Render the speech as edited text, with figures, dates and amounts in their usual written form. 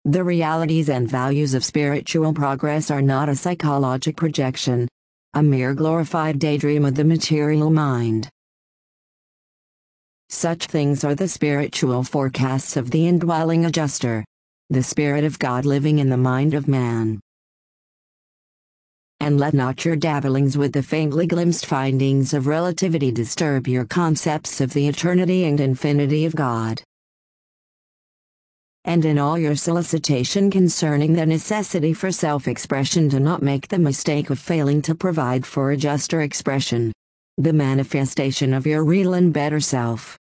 The realities and values of spiritual progress are not a psychologic projection, a mere glorified daydream of the material mind. Such things are the spiritual forecasts of the indwelling adjuster, the Spirit of God living in the mind of man. And let not your dabblings with the faintly glimpsed findings of relativity disturb your concepts of the eternity and infinity of God. And in all your solicitation concerning the necessity for self-expression, do not make the mistake of failing to provide for a juster expression, the manifestation of your real and better self.